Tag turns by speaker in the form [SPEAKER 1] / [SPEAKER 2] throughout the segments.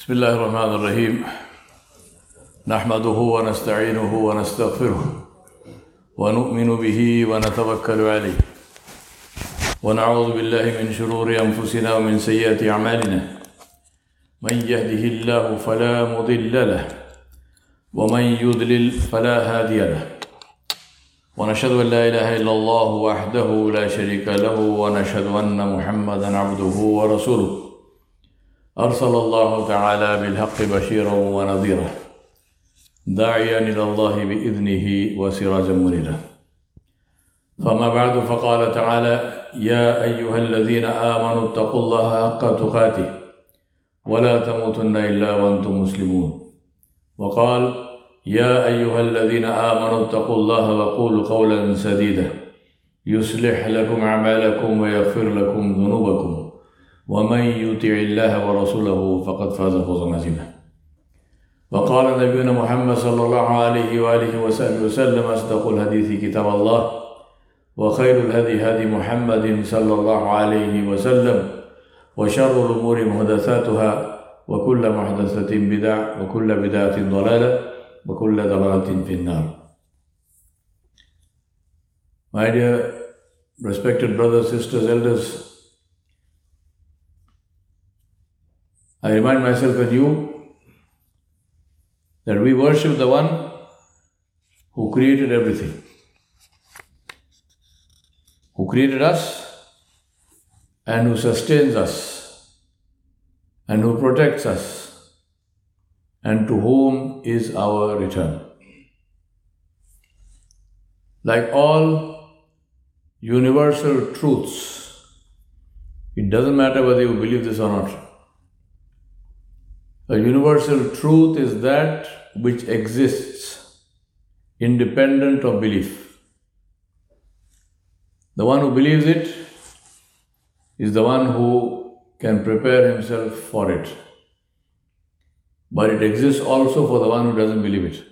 [SPEAKER 1] بسم الله الرحمن الرحيم نحمده ونستعينه ونستغفره ونؤمن به ونتوكل عليه ونعوذ بالله من شرور أنفسنا ومن سيئات أعمالنا من يهده الله فلا مضل له ومن يضلل فلا هادي له ونشهد أن لا إله إلا الله وحده لا شريك له ونشهد أن محمدا عبده ورسوله أرسل الله تعالى بالحق بشيرا ونذيرا داعيا إلى الله بإذنه وسراجا منيرا فما بعد فقال تعالى يا أيها الذين آمنوا اتقوا الله حق تقاته ولا تموتن إلا وأنتم مسلمون وقال يا أيها الذين آمنوا اتقوا الله وقولوا قولا سديدا يصلح لكم أعمالكم ويغفر لكم ذنوبكم ومن يطع الله ورسوله فقد فاز فوزا عظيما وقال نبينا محمد صلى الله عليه وآله وصحبه وسلم أصدق الحديث كتاب الله وخير الهدي هدي محمد صلى الله عليه وسلم وشر الأمور محدثاتها وكل محدثة بدعة وكل بدعة ضلالة وكل ضلالة في النار. My dear respected brothers, sisters, elders, I remind myself and you that we worship the one who created everything, who created us and who sustains us and who protects us and to whom is our return. Like all universal truths, it doesn't matter whether you believe this or not. A universal truth is that which exists independent of belief. The one who believes it is the one who can prepare himself for it. But it exists also for the one who doesn't believe it.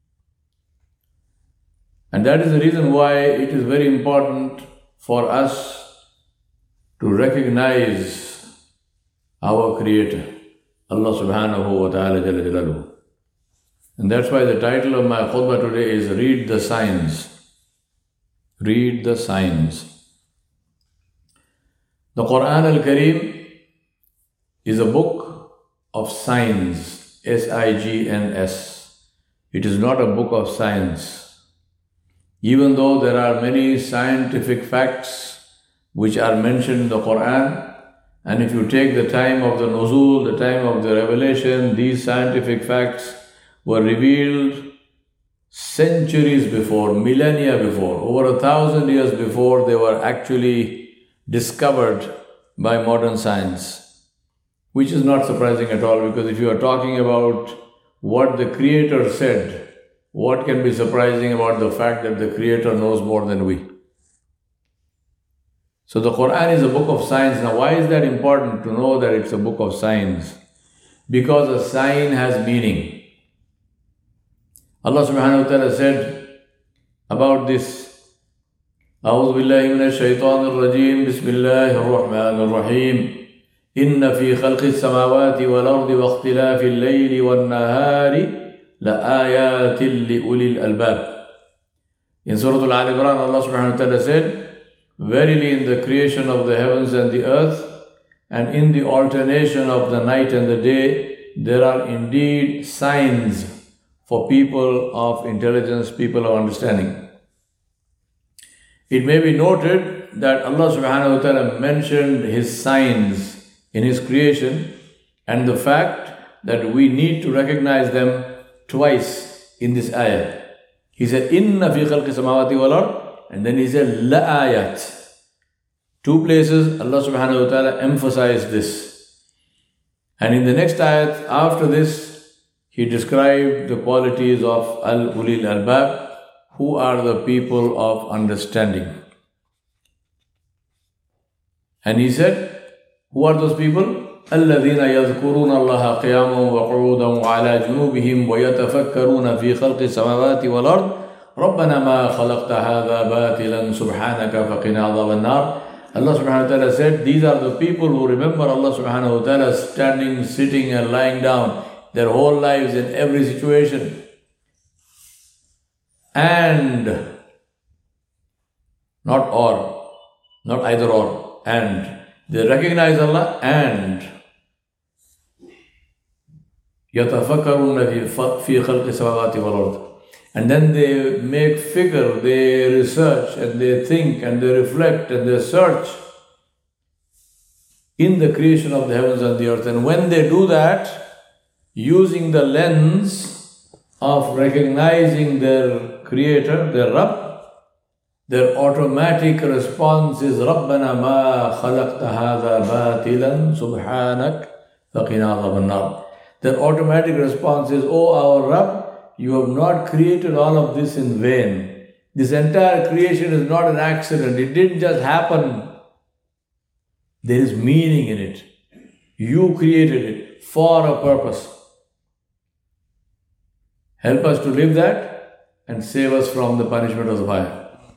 [SPEAKER 1] And that is the reason why it is very important for us to recognize our Creator, Allah subhanahu wa ta'ala jalla jalaluhu. And that's why the title of my khutbah today is Read the Signs. Read the Signs. The Quran al-Kareem is a book of signs, S-I-G-N-S. It is not a book of science. Even though there are many scientific facts which are mentioned in the Quran, and if you take the time of the nuzul, the time of the revelation, these scientific facts were revealed centuries before, millennia before, over 1,000 years before they were actually discovered by modern science. Which is not surprising at all, because if you are talking about what the Creator said, what can be surprising about the fact that the Creator knows more than we? So the Quran is a book of signs. Now why is that important to know that it's a book of signs? Because a sign has meaning. Allah subhanahu wa ta'ala said about this, أعوذ بالله من الشيطان الرجيم بسم الله الرحمن الرحيم إن في خلق السماوات والأرض واختلاف الليل والنهار لآيات لأولي الألباب. In Surah Al-Imran, Allah subhanahu wa ta'ala said, verily in the creation of the heavens and the earth, and in the alternation of the night and the day, there are indeed signs for people of intelligence, people of understanding. It may be noted that Allah subhanahu wa ta'ala mentioned His signs in His creation, and the fact that we need to recognize them twice in this ayah. He said, Inna fi khalqi samawati wal ard, and then He said, La ayat. Two places Allah subhanahu wa ta'ala emphasized this. And in the next ayat after this, He described the qualities of al-ulil albab, who are the people of understanding. And He said, who are those people? الذين يذكرون الله قياما وقعودا وعلى جنوبهم ويتفكرون في خلق السماوات والأرض ربنا ما خلقت هذا باطلا سبحانك فقنا عذاب النار Allah subhanahu wa ta'ala said, these are the people who remember Allah subhanahu wa ta'ala standing, sitting and lying down their whole lives in every situation. And, not either or, and. They recognize Allah and يَتَفَكَّرُونَ فِي خَلْقِ السَّمَاوَاتِ وَالْأَرْضِ. And then they make figure, they research and they think and they reflect and they search in the creation of the heavens and the earth. And when they do that, using the lens of recognizing their creator, their Rabb, their automatic response is رَبَّنَا مَا خَلَقْتَ هَذَا بَاطِلًا سُبْحَانَكَ فَقِنَا عَذَابَ النَّارِ. Their automatic response is, "O our Rabb, you have not created all of this in vain. This entire creation is not an accident. It didn't just happen. There is meaning in it. You created it for a purpose. Help us to live that and save us from the punishment of the fire."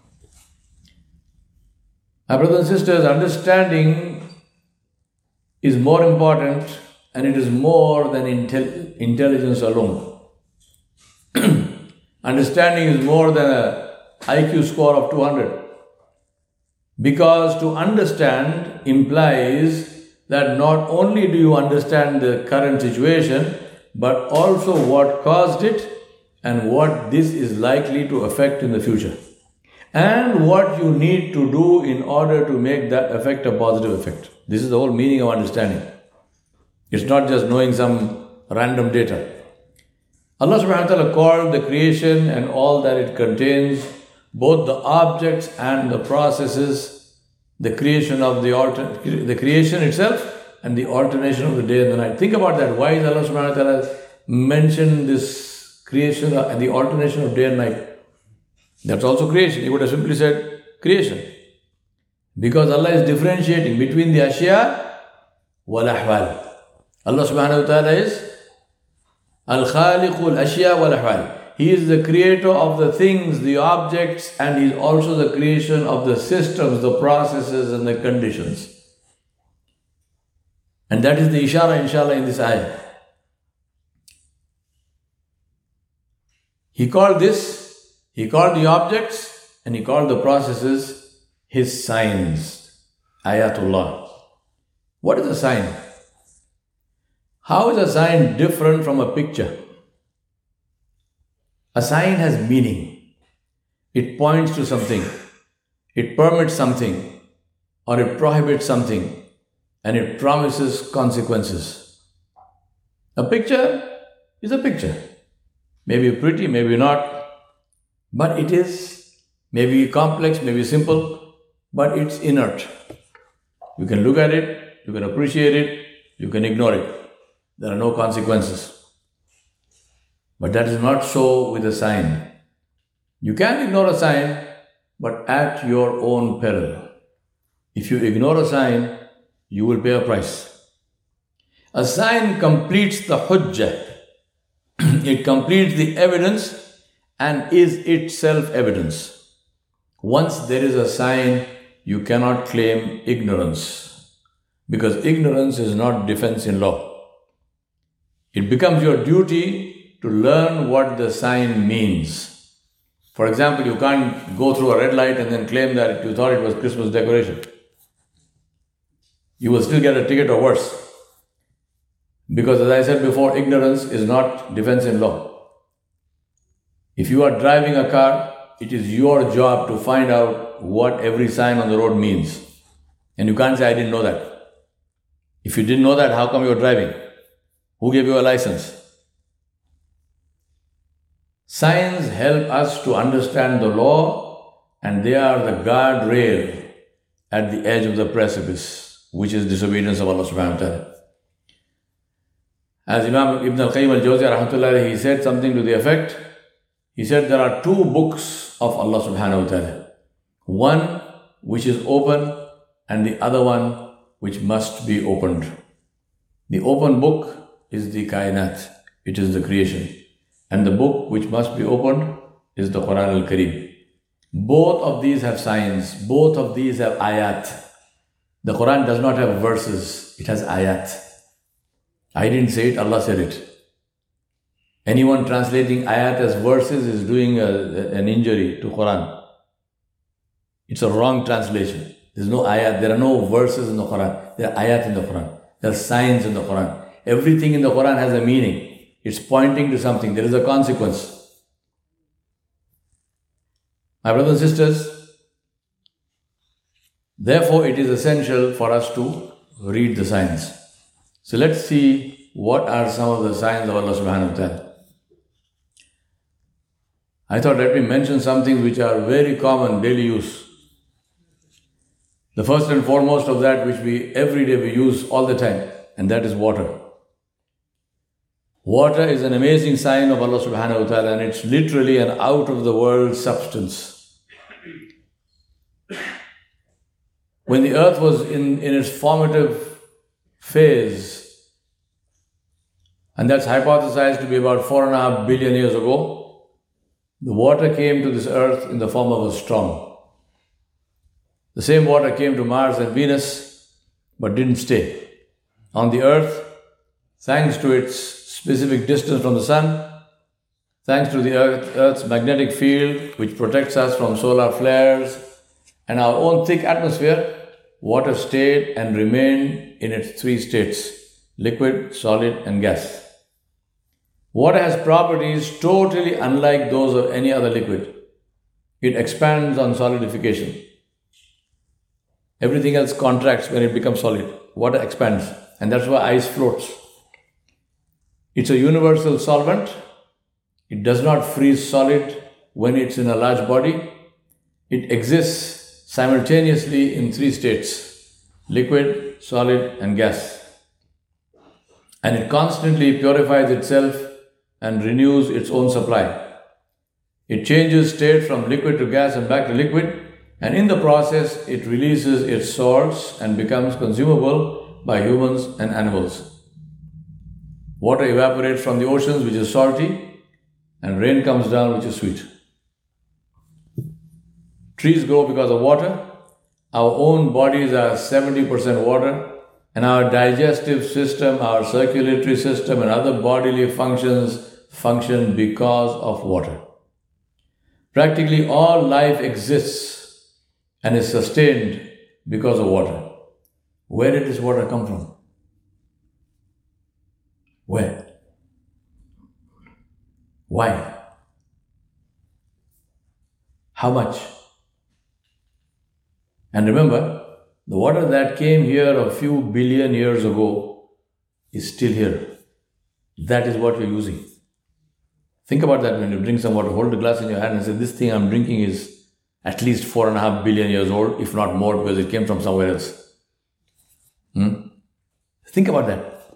[SPEAKER 1] My brothers and sisters, understanding is more important and it is more than intelligence alone. Understanding is more than an IQ score of 200. Because to understand implies that not only do you understand the current situation, but also what caused it and what this is likely to affect in the future. And what you need to do in order to make that effect a positive effect. This is the whole meaning of understanding. It's not just knowing some random data. Allah subhanahu wa ta'ala called the creation and all that it contains, both the objects and the processes, the creation of the creation itself and the alternation of the day and the night. Think about that. Why is Allah subhanahu wa ta'ala mentioned this creation and the alternation of day and night? That's also creation. He would have simply said creation. Because Allah is differentiating between the ashya wal ahwal. Allah subhanahu wa ta'ala is al-khaliqul ashya wal ahwal. He is the creator of the things, the objects, and He is also the creation of the systems, the processes and the conditions. And that is the ishara, inshallah, in this ayah. He called the objects and He called the processes His signs, ayatullah. What is a sign? How is a sign different from a picture? A sign has meaning. It points to something. It permits something or it prohibits something and it promises consequences. A picture is a picture. Maybe pretty, maybe not. But it is maybe complex, maybe simple, but it's inert. You can look at it, you can appreciate it, you can ignore it. There are no consequences. But that is not so with a sign. You can ignore a sign, but at your own peril. If you ignore a sign, you will pay a price. A sign completes the hujjah. It completes the evidence and is itself evidence. Once there is a sign, you cannot claim ignorance, because ignorance is not defense in law. It becomes your duty to learn what the sign means. For example, you can't go through a red light and then claim that you thought it was Christmas decoration. You will still get a ticket or worse. Because as I said before, ignorance is not defense in law. If you are driving a car, it is your job to find out what every sign on the road means. And you can't say, "I didn't know that." If you didn't know that, how come you're driving? Who gave you a license? Signs help us to understand the law, and they are the guardrail at the edge of the precipice, which is disobedience of Allah subhanahu wa ta'ala. As Imam Ibn al-Qayyim al-Jawziyah rahmatullahi, he said something to the effect. He said there are two books of Allah subhanahu wa ta'ala. One which is open and the other one which must be opened. The open book is the kainat, it is the creation. And the book which must be opened is the Quran al-Kareem. Both of these have signs, both of these have ayat. The Quran does not have verses, it has ayat. I didn't say it, Allah said it. Anyone translating ayat as verses is doing an injury to Quran. It's a wrong translation. There's no ayat, there are no verses in the Quran. There are ayat in the Quran. There are signs in the Quran. Everything in the Quran has a meaning. It's pointing to something. There is a consequence. My brothers and sisters, therefore it is essential for us to read the signs. So let's see what are some of the signs of Allah subhanahu wa ta'ala. I thought let me mention some things which are very common, daily use. The first and foremost of that which every day we use all the time, and that is water. Water is an amazing sign of Allah subhanahu wa ta'ala, and it's literally an out of the world substance. When the earth was in its formative phase, and that's hypothesized to be about 4.5 billion years ago, the water came to this earth in the form of a storm. The same water came to Mars and Venus, but didn't stay. On the earth, thanks to its specific distance from the sun, thanks to the earth's magnetic field, which protects us from solar flares, and our own thick atmosphere, water stayed and remained in its three states: liquid, solid, and gas. Water has properties totally unlike those of any other liquid. It expands on solidification. Everything else contracts when it becomes solid. Water expands, and that's why ice floats. It's a universal solvent. It does not freeze solid when it's in a large body. It exists simultaneously in three states: liquid, solid, and gas. And it constantly purifies itself and renews its own supply. It changes state from liquid to gas and back to liquid, and in the process it releases its salts and becomes consumable by humans and animals. Water evaporates from the oceans, which is salty, and rain comes down, which is sweet. Trees grow because of water. Our own bodies are 70% water, and our digestive system, our circulatory system, and other bodily functions function because of water. Practically all life exists and is sustained because of water. Where did this water come from? Where? Why? How much? And remember, the water that came here a few billion years ago is still here. That is what you're using. Think about that when you drink some water. Hold the glass in your hand and say, this thing I'm drinking is at least 4.5 billion years old, if not more, because it came from somewhere else. Think about that.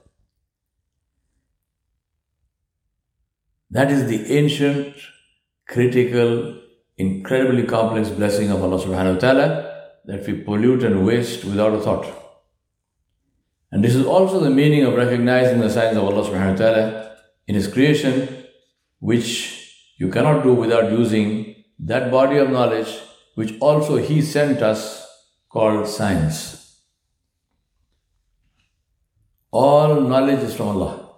[SPEAKER 1] That is the ancient, critical, incredibly complex blessing of Allah subhanahu wa ta'ala, that we pollute and waste without a thought. And this is also the meaning of recognizing the signs of Allah subhanahu wa ta'ala in His creation, which you cannot do without using that body of knowledge which also He sent us, called science. All knowledge is from Allah.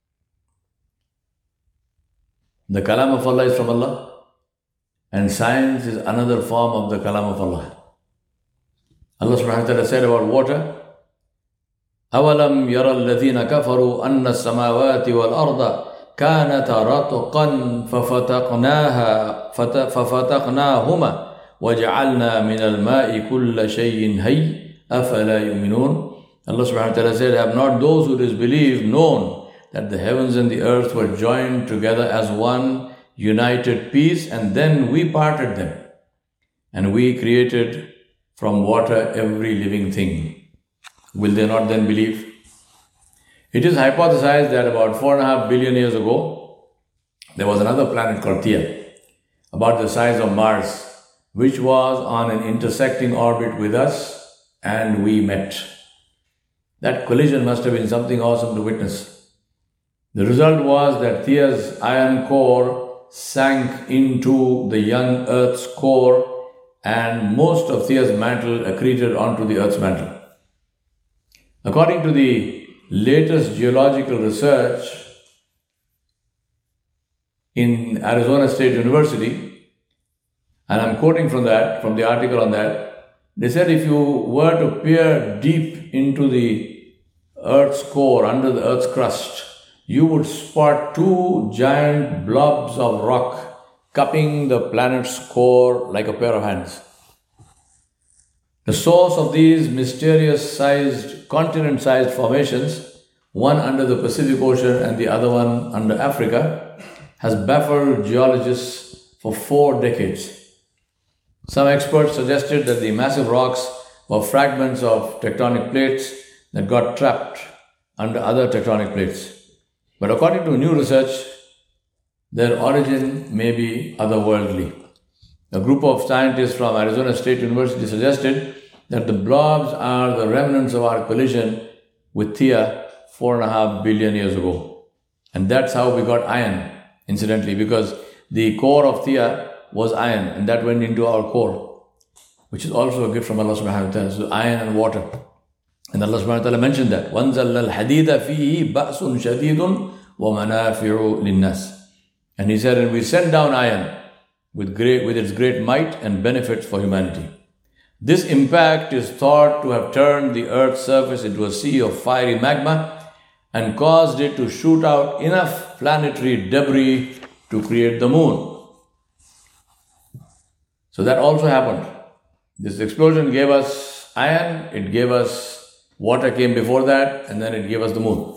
[SPEAKER 1] The kalam of Allah is from Allah, and science is another form of the kalam of Allah. Allah subhanahu wa ta'ala said about water, أَوَلَمْ يَرَ الَّذِينَ كَفَرُوا أَنَّ السَّمَاوَاتِ وَالْأَرْضَ كَانَتَا رَتْقًا فَفَتَقْنَاهُمَا وَجَعَلْنَا مِنَ الْمَاءِ كُلَّ شَيْءٍ حَيٍّ أَفَلَا يُؤْمِنُونَ. Allah subhanahu wa ta'ala said, have not those who disbelieve known that the heavens and the earth were joined together as one united piece, and then we parted them, and we created from water every living thing. Will they not then believe? It is hypothesized that about 4.5 billion years ago, there was another planet called Theia, about the size of Mars, which was on an intersecting orbit with us, and we met. That collision must have been something awesome to witness. The result was that Theia's iron core sank into the young Earth's core, and most of Theia's mantle accreted onto the Earth's mantle. According to the latest geological research in Arizona State University, and I'm quoting from the article on that, they said if you were to peer deep into the Earth's core, under the Earth's crust, you would spot two giant blobs of rock cupping the planet's core like a pair of hands. The source of these mysterious continent-sized formations, one under the Pacific Ocean and the other one under Africa, has baffled geologists for 4 decades. Some experts suggested that the massive rocks were fragments of tectonic plates that got trapped under other tectonic plates. But according to new research, their origin may be otherworldly. A group of scientists from Arizona State University suggested that the blobs are the remnants of our collision with Theia 4.5 billion years ago. And that's how we got iron, incidentally, because the core of Theia was iron, and that went into our core, which is also a gift from Allah subhanahu wa ta'ala. So iron and water. And Allah subhanahu wa ta'ala mentioned that. وَانزَلْنَا الْحَدِيدَ فِيهِ بَأْسٌ شَدِيدٌ وَمَنَافِعُ لِلنَّاسِ. And he said, and we sent down iron with its great might and benefits for humanity. This impact is thought to have turned the Earth's surface into a sea of fiery magma and caused it to shoot out enough planetary debris to create the moon. So that also happened. This explosion gave us iron, it gave us water came before that, and then it gave us the moon.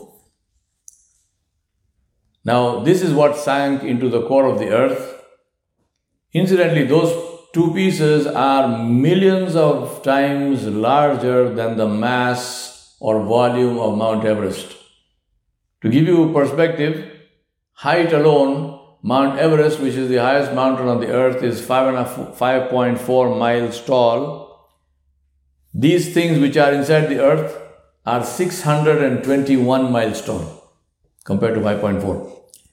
[SPEAKER 1] Now, this is what sank into the core of the Earth. Incidentally, those two pieces are millions of times larger than the mass or volume of Mount Everest. To give you perspective, height alone, Mount Everest, which is the highest mountain on the Earth, is 5.4 miles tall. These things which are inside the Earth are 621 miles tall compared to 5.4.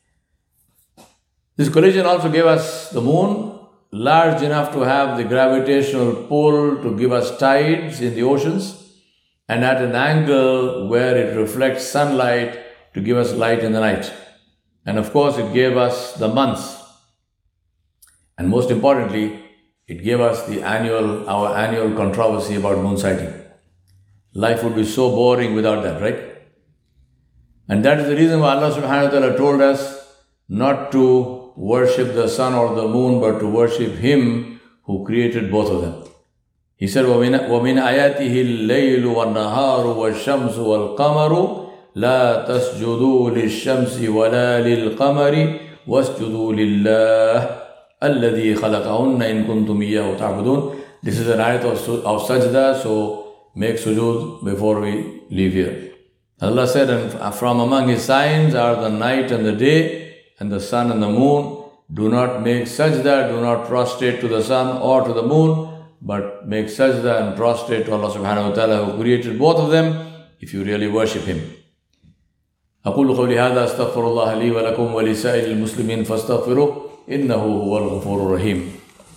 [SPEAKER 1] This collision also gave us the moon, large enough to have the gravitational pull to give us tides in the oceans, and at an angle where it reflects sunlight to give us light in the night. And of course, it gave us the months. And most importantly, it gave us our annual controversy about moon sighting. Life would be so boring without that, right? And that is the reason why Allah subhanahu wa ta'ala told us not to worship the sun or the moon, but to worship Him who created both of them. He said, وَمِنْ آيَاتِهِ اللَّيْلُ وَالنَّهَارُ وَالشَّمْسُ وَالْقَمَرُ لَا تَسْجُدُوا لِلشَّمْسِ وَلَا لِلْقَمَرِ وَاسْجُدُوا لِلَّهِ الَّذِي خَلَقَهُنَّ إِن كُنْتُمْ إِيَّاهُ تَعْبُدُونَ. This is an ayat of sajda, so make sujood before we leave here. Allah said, and from among His signs are the night and the day, and the sun and the moon. Do not make sajda, do not prostrate to the sun or to the moon, but make sajda and prostrate to Allah subhanahu wa ta'ala who created both of them if you really worship Him. أقول قولي هذا أستغفر الله لي ولكم ولسائر المسلمين فاستغفروه إنه هو الغفور الرحيم.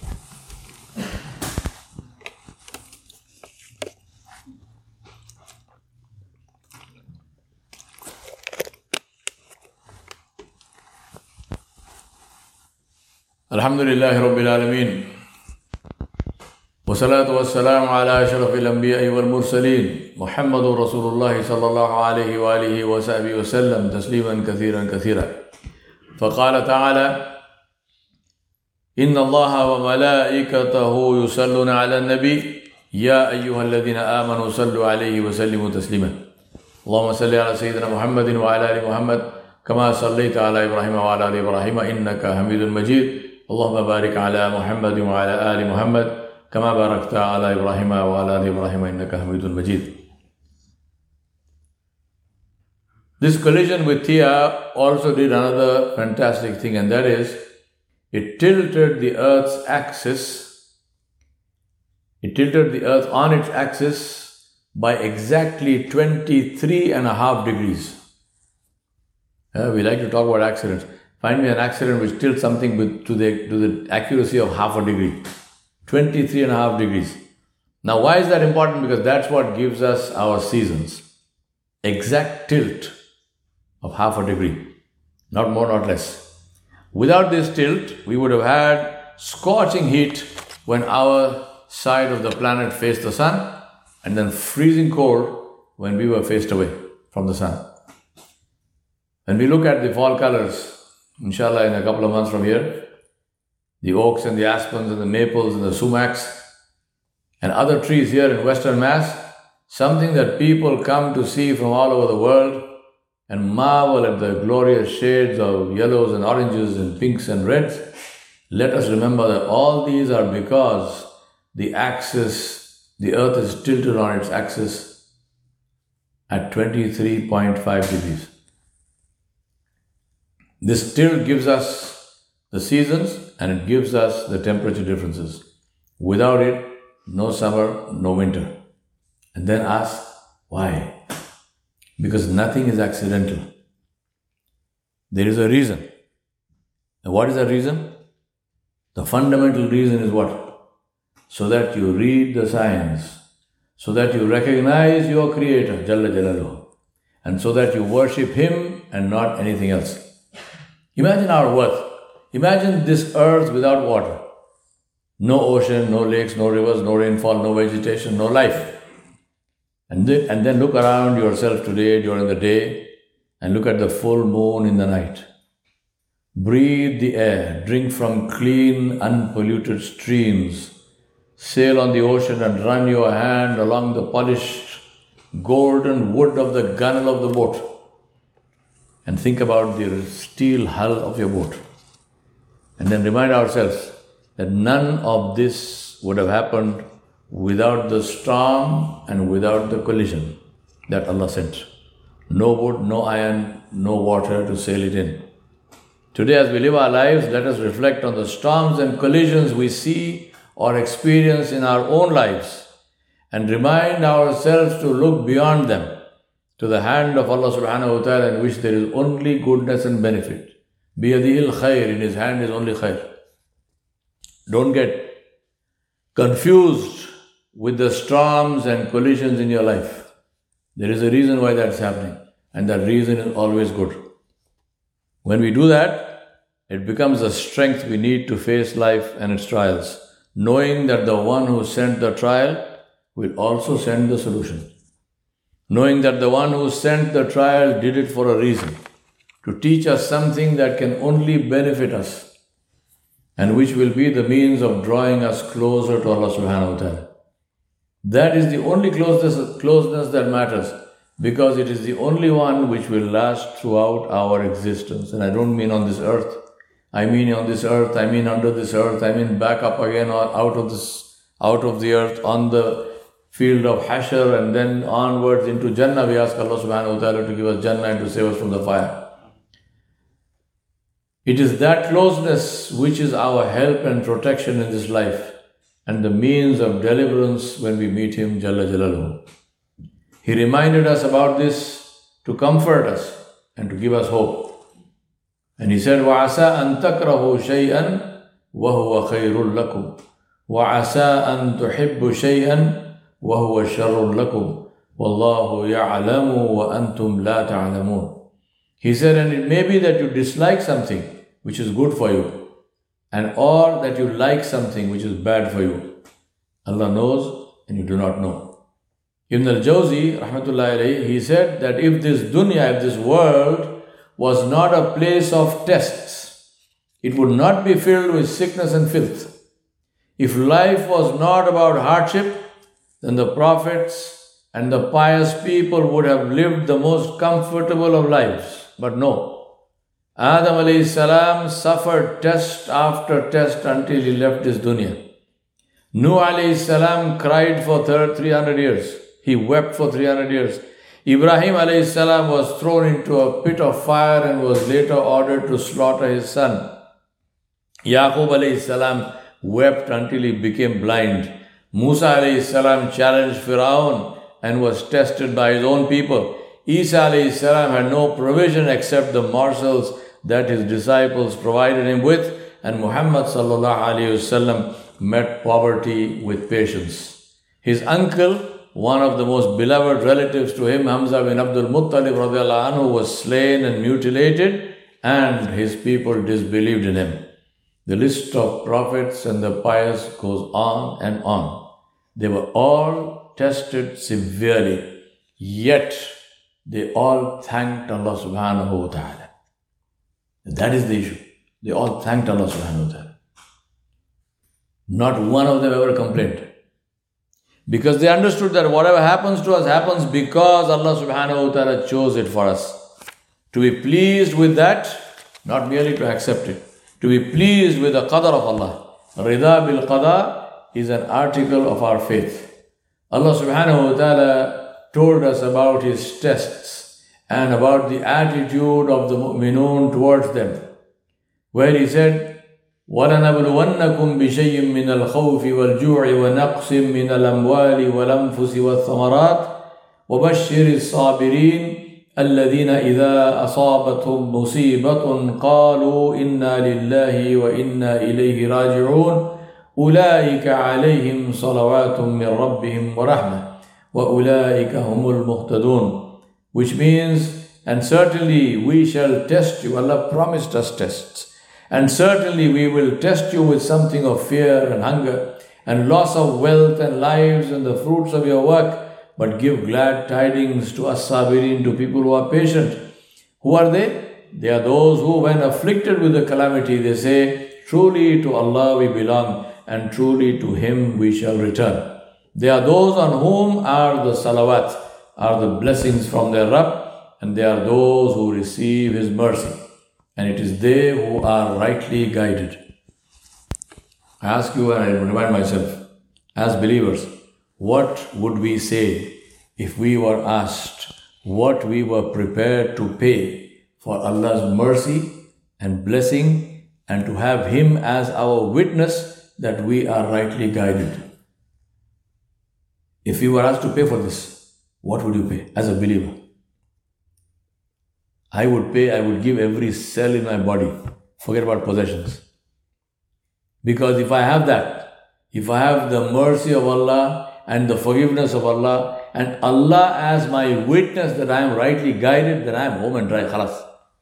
[SPEAKER 1] الحمد لله رب العالمين والصلاة والسلام على أشرف الأنبياء والمرسلين محمد رسول الله صلى الله عليه وآله وصحبه وسلم تسليما كثيرا كثيرا. فقال تعالى: إن الله وملائكته يصلون على النبي يا أيها الذين آمنوا صلوا عليه وسلموا تسليما. اللهم صل على سيدنا محمد وعلى آل محمد كما صليت على إبراهيم وعلى آل إبراهيم إنك حميد مجيد. اللهم بارك على محمد وعلى آل محمد كما باركت على إبراهيم وعلى آل إبراهيم إنك حميد مجيد. This collision with Theia also did another fantastic thing, and that is it tilted the Earth's axis. It tilted the Earth on its axis by exactly 23.5 degrees. We like to talk about accidents. Find me an accident which tilts something to the accuracy of half a degree. 23.5 degrees. Now, why is that important? Because that's what gives us our seasons. exact tilt of half a degree, not more, not less. Without this tilt, we would have had scorching heat when our side of the planet faced the sun, and then freezing cold when we were faced away from the sun. When we look at the fall colors, inshallah in a couple of months from here, the oaks and the aspens and the maples and the sumacs and other trees here in Western Mass, something that people come to see from all over the world and marvel at the glorious shades of yellows and oranges and pinks and reds. Let us remember that all these are because the earth is tilted on its axis at 23.5 degrees. This tilt gives us the seasons and it gives us the temperature differences. Without it, no summer, no winter. And then ask, why? Because nothing is accidental. There is a reason. And what is the reason? The fundamental reason is what? So that you read the science, so that you recognize your Creator, Jalla Jalaluhu, and so that you worship Him and not anything else. Imagine our worth. Imagine this earth without water. No ocean, no lakes, no rivers, no rainfall, no vegetation, no life. And then look around yourself today during the day and look at the full moon in the night. Breathe the air, drink from clean, unpolluted streams, sail on the ocean and run your hand along the polished golden wood of the gunwale of the boat. And think about the steel hull of your boat. And then remind ourselves that none of this would have happened without the storm and without the collision that Allah sent. No wood, no iron, no water to sail it in. Today as we live our lives, let us reflect on the storms and collisions we see or experience in our own lives and remind ourselves to look beyond them to the hand of Allah subhanahu wa ta'ala in which there is only goodness and benefit. Biyadihil khair, in His hand is only khair. Don't get confused with the storms and collisions in your life. There is a reason why that's happening, and that reason is always good. When we do that, it becomes a strength we need to face life and its trials, knowing that the one who sent the trial will also send the solution. Knowing that the one who sent the trial did it for a reason, to teach us something that can only benefit us, and which will be the means of drawing us closer to Allah subhanahu wa ta'ala. That is the only closeness that matters, because it is the only one which will last throughout our existence. And I don't mean on this earth. I mean on this earth, I mean under this earth, I mean back up again or out of the earth on the field of Hashr and then onwards into Jannah. We ask Allah subhanahu wa ta'ala to give us Jannah and to save us from the fire. It is that closeness which is our help and protection in this life and the means of deliverance when we meet Him, Jalla Jalaluhu. He reminded us about this to comfort us and to give us hope. And He said, وَعَسَىٰ أَن تَكْرَهُوا شَيْئًا وَهُوَ خَيْرٌ لَكُمْ وَعَسَىٰ أَن تُحِبُّوا شَيْئًا وَهُوَ شَرٌ لَكُمْ وَاللَّهُ يَعْلَمُ وَأَنْتُمْ لَا تَعْلَمُونَ. He said, and it may be that you dislike something which is good for you, and or that you like something which is bad for you. Allah knows and you do not know. Ibn al-Jawzi, rahmatullahi alayhi, he said that if this dunya, if this world was not a place of tests, it would not be filled with sickness and filth. If life was not about hardship, then the prophets and the pious people would have lived the most comfortable of lives. But no, Adam alayhi salam suffered test after test until he left this dunya. Nuh alayhi salam cried for 300 years. He wept for 300 years. Ibrahim alayhi salam was thrown into a pit of fire and was later ordered to slaughter his son. Yaqub alayhi salam wept until he became blind. Musa alayhi salam challenged Firaun and was tested by his own people. Isa alayhi salam had no provision except the morsels that his disciples provided him with, and Muhammad sallallahu alayhi wasallam met poverty with patience. His uncle one of the most beloved relatives to him, Hamza bin Abdul Muttalib radiallahu anhu, was slain and mutilated, and his people disbelieved in him. The list of prophets and the pious goes on and on. They were all tested severely, yet they all thanked Allah subhanahu wa ta'ala. That is the issue. They all thanked Allah subhanahu wa ta'ala. Not one of them ever complained. Because they understood that whatever happens to us happens because Allah subhanahu wa ta'ala chose it for us. To be pleased with that, not merely to accept it. To be pleased with the qadar of Allah. Rida bil qadar is an article of our faith. Allah subhanahu wa ta'ala told us about His tests and about the attitude of the mu'minun towards them. Where He said, وَلَنَبْلُوَنَّكُمْ بِشَيْءٍ مِّنَ الْخَوْفِ وَالْجُوعِ وَنَقْصٍ مِّنَ الْأَمْوَالِ وَالْأَنفُسِ وَالثَّمَرَاتِ وَبَشِّرِ الصَّابِرِينَ الَّذِينَ إِذَا أَصَابَتْهُمْ مُصِيبَةٌ قَالُوا إِنَّا لِلَّهِ وَإِنَّا إِلَيْهِ رَاجِعُونَ أُولَٰئِكَ عَلَيْهِمْ صَلَوَاتٌ مِّن رَّبِّهِمْ وَرَحْمَةٌ وَأُولَٰئِكَ هُمُ الْمُهْتَدُونَ. Which means, and certainly we shall test you. Allah promised us tests. And certainly we will test you with something of fear and hunger and loss of wealth and lives and the fruits of your work. But give glad tidings to as-sabirin, to people who are patient. Who are they? They are those who, when afflicted with a calamity, they say, truly to Allah we belong and truly to Him we shall return. They are those on whom are the salawat, are the blessings from their Rabb, and they are those who receive His mercy. And it is they who are rightly guided. I ask you and I remind myself, as believers, what would we say if we were asked what we were prepared to pay for Allah's mercy and blessing and to have Him as our witness that we are rightly guided? If you were asked to pay for this, what would you pay as a believer? I would give every cell in my body. Forget about possessions. Because if I have that, if I have the mercy of Allah and the forgiveness of Allah and Allah as my witness that I am rightly guided, then I am home and dry, khalas.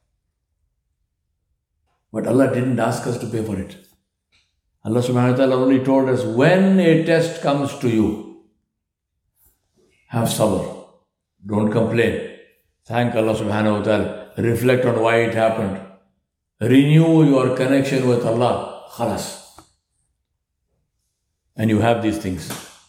[SPEAKER 1] But Allah didn't ask us to pay for it. Allah subhanahu wa ta'ala only told us, when a test comes to you, have sabr. Don't complain. Thank Allah subhanahu wa ta'ala. Reflect on why it happened. Renew your connection with Allah. Khalas. And you have these things.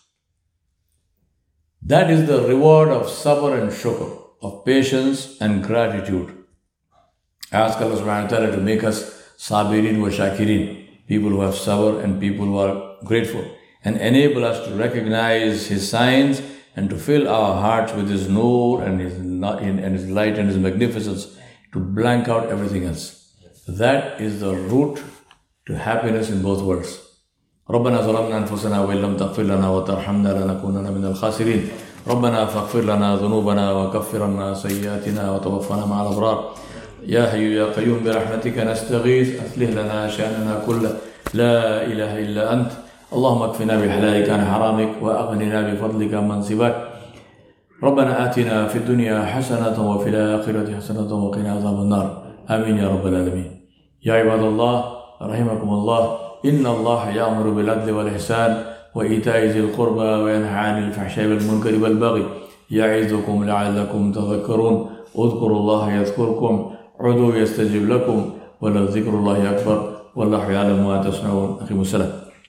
[SPEAKER 1] That is the reward of sabr and shukr, of patience and gratitude. Ask Allah subhanahu wa ta'ala to make us sabirin wa shakirin, people who have sabr and people who are grateful, and enable us to recognize His signs and to fill our hearts with His nur and His light and His magnificence, to blank out everything else. That is the route to happiness in both worlds. ربنا ظلمنا أنفسنا وإن لم تغفر لنا وترحمنا لنكونن من الخاسرين ربنا فاغفر لنا ذنوبنا وكفر عنا سيئاتنا وتوفنا مع الأبرار يا حي يا قيوم برحمتك نستغيث أصلح لنا شأننا كله لا إله إلا أنت اللهم اكفنا بحلالك عن حرامك وأغننا بفضلك عمن سواك ربنا آتنا في الدنيا حسنة وفي الآخرة حسنة وقنا عذاب النار آمين يا رب العالمين. يا عباد الله رحمكم الله، إن الله يأمر بالعدل والإحسان وإيتاء ذي القربى وينهى عن الفحشاء والمنكر والبغي يعظكم لعلكم تذكرون. اذكروا الله يذكركم، عدوا يستجب لكم، ولذكر الله أكبر، والله يعلم ما تصنعون. أقيموا الصلاة.